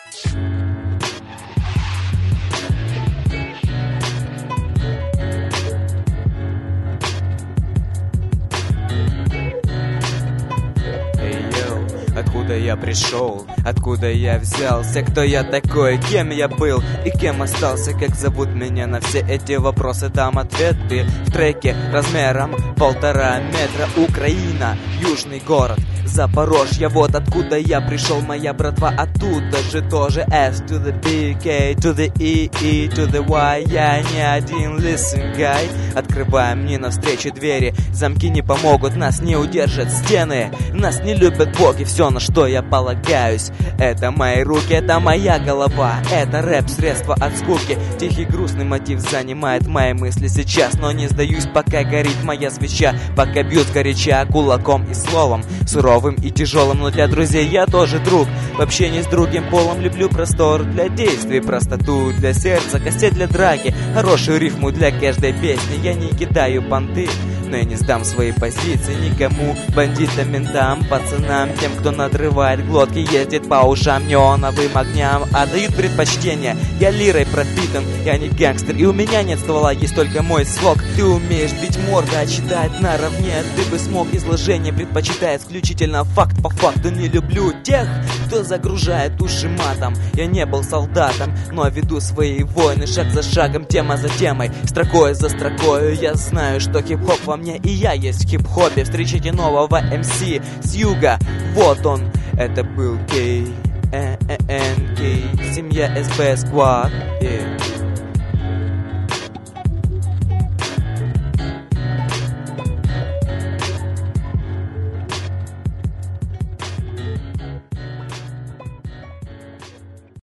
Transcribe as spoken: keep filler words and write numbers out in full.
Откуда я пришел, откуда я взялся, кто я такой, кем я был и кем остался, как зовут меня, на все эти вопросы дам ответы в треке размером полтора метра. Украина, южный город Запорожье, вот откуда я пришел, моя братва оттуда же тоже. S to the B, K to the E, E to the Y, я не один, listen guy. Открываем мне навстречу двери, замки не помогут, нас не удержат стены, нас не любят боги, все, на что я полагаюсь. Это мои руки, это моя голова, это рэп, средство от скуки. Тихий грустный мотив занимает мои мысли сейчас, но не сдаюсь, пока горит моя свеча, пока бьют горяча кулаком и словом, суровым и тяжелым, но для друзей я тоже друг. В общении с другим полом люблю простор для действий, простоту для сердца, костей для драки, хорошую рифму для каждой песни. Я не кидаю понты, но я не сдам свои позиции никому, бандитам, ментам, пацанам, тем, кто надрывает глотки, ездит по ушам неоновым огням, отдают предпочтение. Я лирой пропитан, я не гангстер, и у меня нет ствола, есть только мой слог. Ты умеешь бить морды, а читать наравне ты бы смог. Изложение предпочитая исключительно факт по факту. Не люблю тех, кто загружает уши матом. Я не был солдатом, но веду свои войны шаг за шагом, тема за темой, строкой за строкой. Я знаю, что хип-хоп во мне, и я есть в хип-хопе. Встречайте нового эм си с юга, вот он. Это был Кей, Н Кей, семья эс бэ Squad, yeah.